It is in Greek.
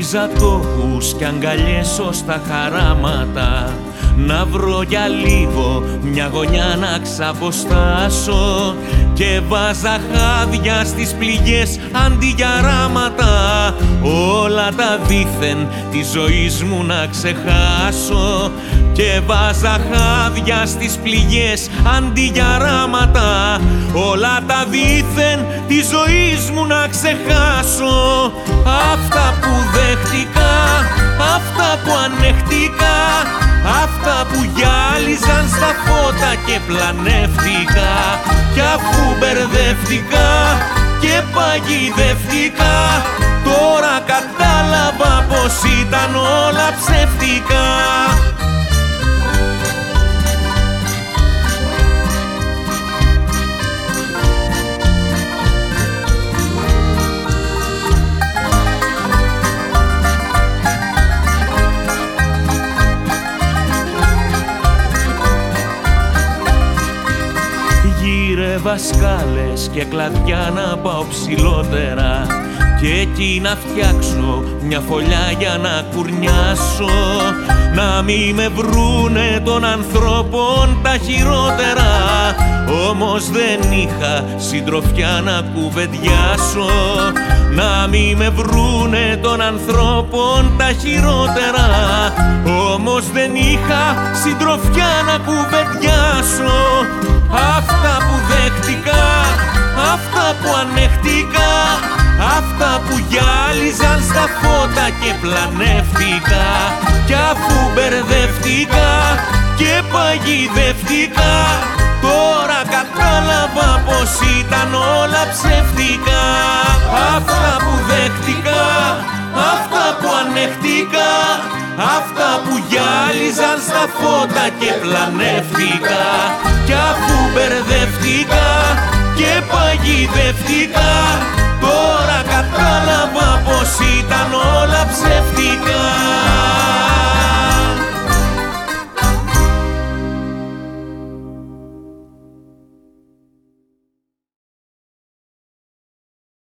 Χτίζα τόπους κι αγκαλιές ως τα χαράματα, να βρω για λίγο μια γωνιά να ξαποστάσω, και βάζα χάδια στις πληγές αντί για ράματα, όλα τα δήθεν της ζωής μου να ξεχάσω, και βάζα χάδια στις πληγές αντί για ράματα, όλα τα δήθεν της ζωής μου να ξεχάσω. Αυτά που δέχτηκα, αυτά που ανέχτηκα, αυτά που γυάλιζαν στα φώτα και πλανεύτηκα, κι αφού μπερδεύτηκα και παγιδεύτηκα, τώρα κατάλαβα πως ήταν όλα ψεύτικα. Γύρευα σκάλες και κλαδιά να πάω ψηλότερα, και εκεί να φτιάξω μια φωλιά για να κουρνιάσω, να μη με βρούνε των ανθρώπων τα χειρότερα. Όμως δεν είχα συντροφιά να κουβεντιάσω, να μη με βρούνε των ανθρώπων τα χειρότερα. Όμως δεν είχα συντροφιά να κουβεντιάσω. Αυτά που δέχτηκα, αυτά που ανέχτηκα, αυτά που γυάλιζαν στα φώτα και πλανεύτηκα, κι αφού μπερδεύτηκα και παγιδεύτηκα, τώρα κατάλαβα πως ήταν όλα ψεύτικα. Αυτά που δέχτηκα, αυτά που ανέχτηκα, αυτά που γυάλιζαν στα φώτα και πλανεύτηκα, κι αφού μπερδεύτηκα και παγιδεύτηκα, τώρα κατάλαβα πως ήταν όλα ψεύτικα.